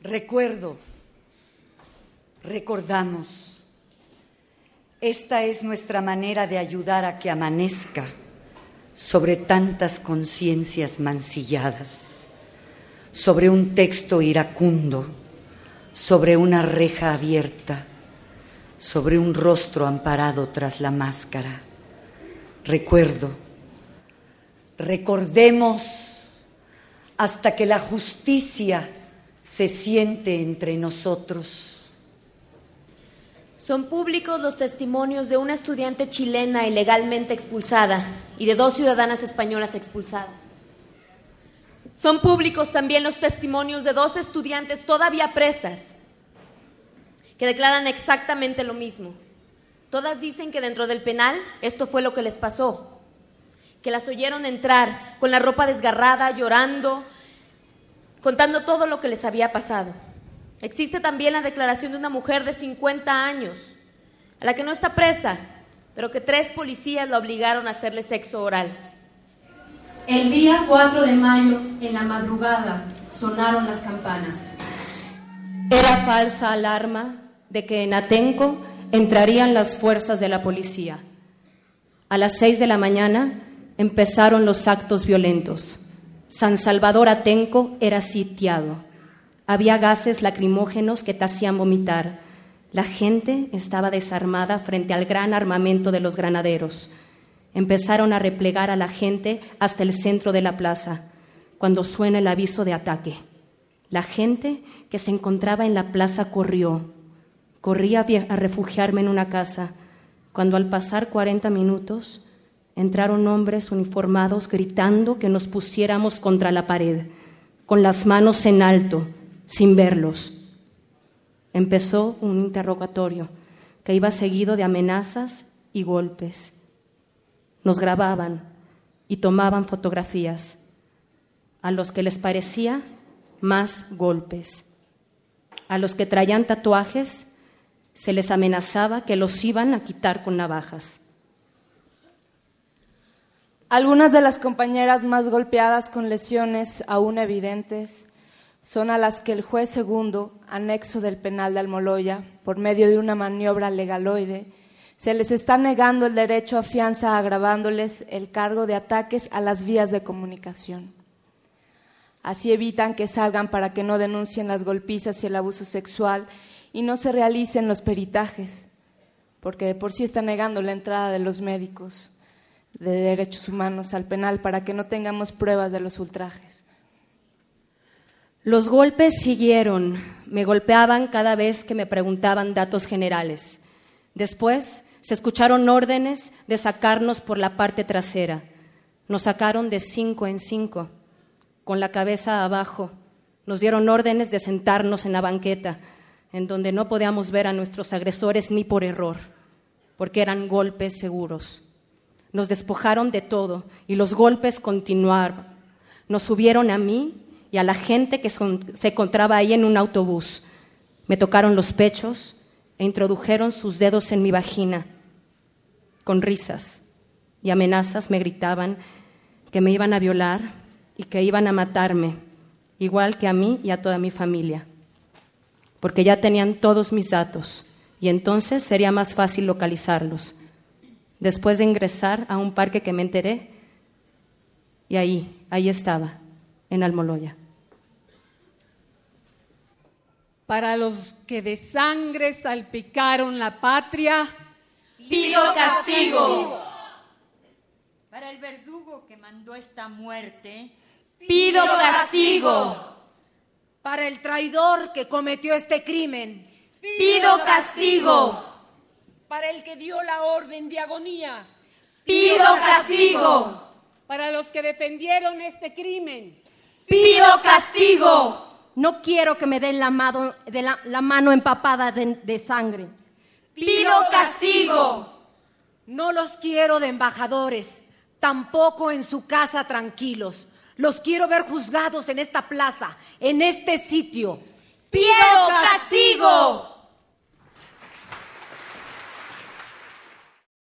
Recuerdo, recordamos. Esta es nuestra manera de ayudar a que amanezca sobre tantas conciencias mancilladas, sobre un texto iracundo, sobre una reja abierta, sobre un rostro amparado tras la máscara. Recuerdo, recordemos hasta que la justicia se siente entre nosotros. Son públicos los testimonios de una estudiante chilena ilegalmente expulsada y de 2 ciudadanas españolas expulsadas. Son públicos también los testimonios de 2 estudiantes todavía presas que declaran exactamente lo mismo. Todas dicen que dentro del penal esto fue lo que les pasó, que las oyeron entrar con la ropa desgarrada, llorando, contando todo lo que les había pasado. Existe también la declaración de una mujer de 50 años, a la que no está presa, pero que 3 policías la obligaron a hacerle sexo oral. El día 4 de mayo, en la madrugada, sonaron las campanas. Era falsa alarma de que en Atenco entrarían las fuerzas de la policía. A las 6 de la mañana empezaron los actos violentos. San Salvador Atenco era sitiado. Había gases lacrimógenos que te hacían vomitar. La gente estaba desarmada frente al gran armamento de los granaderos. Empezaron a replegar a la gente hasta el centro de la plaza, cuando suena el aviso de ataque. La gente que se encontraba en la plaza corría a refugiarme en una casa, cuando al pasar 40 minutos entraron hombres uniformados gritando que nos pusiéramos contra la pared, con las manos en alto, sin verlos. Empezó un interrogatorio que iba seguido de amenazas y golpes. Nos grababan y tomaban fotografías. A los que les parecía, más golpes. A los que traían tatuajes, se les amenazaba que los iban a quitar con navajas. Algunas de las compañeras más golpeadas con lesiones aún evidentes son a las que el juez segundo, anexo del penal de Almoloya, por medio de una maniobra legaloide, se les está negando el derecho a fianza, agravándoles el cargo de ataques a las vías de comunicación. Así evitan que salgan para que no denuncien las golpizas y el abuso sexual y no se realicen los peritajes, porque de por sí está negando la entrada de los médicos de derechos humanos al penal para que no tengamos pruebas de los ultrajes. Los golpes siguieron, me golpeaban cada vez que me preguntaban datos generales. Después se escucharon órdenes de sacarnos por la parte trasera. Nos sacaron de 5 en 5, con la cabeza abajo. Nos dieron órdenes de sentarnos en la banqueta, en donde no podíamos ver a nuestros agresores ni por error, porque eran golpes seguros. Nos despojaron de todo y los golpes continuaron. Nos subieron a mí y a la gente que se encontraba ahí en un autobús. Me tocaron los pechos e introdujeron sus dedos en mi vagina. Con risas y amenazas me gritaban que me iban a violar y que iban a matarme, igual que a mí y a toda mi familia, porque ya tenían todos mis datos y entonces sería más fácil localizarlos. Después de ingresar a un parque que me enteré, y ahí estaba, en Almoloya. Para los que de sangre salpicaron la patria, pido castigo. Para el verdugo que mandó esta muerte, pido castigo. Para el traidor que cometió este crimen, pido castigo. Para el que dio la orden de agonía, pido castigo. Para los que defendieron este crimen, pido castigo. No quiero que me den la mano empapada de sangre. Pido castigo. No los quiero de embajadores, tampoco en su casa tranquilos. Los quiero ver juzgados en esta plaza, en este sitio. ¡Pido castigo!